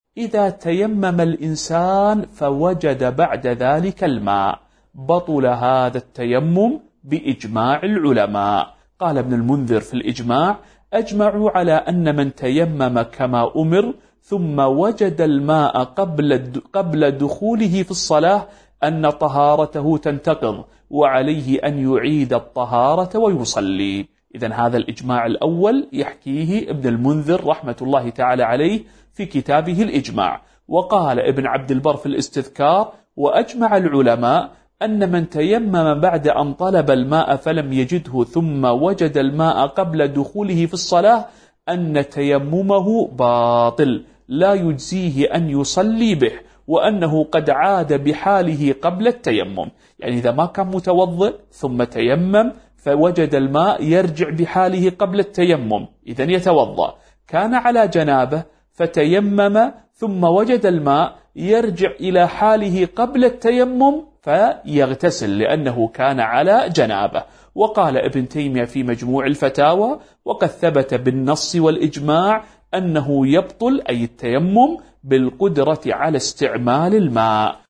إذا تيمم الإنسان فوجد بعد ذلك الماء بطل هذا التيمم بإجماع العلماء. قال ابن المنذر في الإجماع: أجمعوا على أن من تيمم كما أمر ثم وجد الماء قبل دخوله في الصلاة أن طهارته تنتقض، وعليه أن يعيد الطهارة ويصلي. إذن هذا الإجماع الأول يحكيه ابن المنذر رحمة الله تعالى عليه في كتابه الإجماع. وقال ابن عبد البر في الاستذكار: وأجمع العلماء أن من تيمم بعد أن طلب الماء فلم يجده ثم وجد الماء قبل دخوله في الصلاة أن تيممه باطل لا يجزيه أن يصلي به، وأنه قد عاد بحاله قبل التيمم. يعني إذا ما كان متوضئ ثم تيمم فوجد الماء يرجع بحاله قبل التيمم، إذن يتوضأ. كان على جنابه فتيمم ثم وجد الماء يرجع إلى حاله قبل التيمم فيغتسل لأنه كان على جنابه. وقال ابن تيمية في مجموع الفتاوى: وقد ثبت بالنص والإجماع أنه يبطل أي التيمم بالقدرة على استعمال الماء.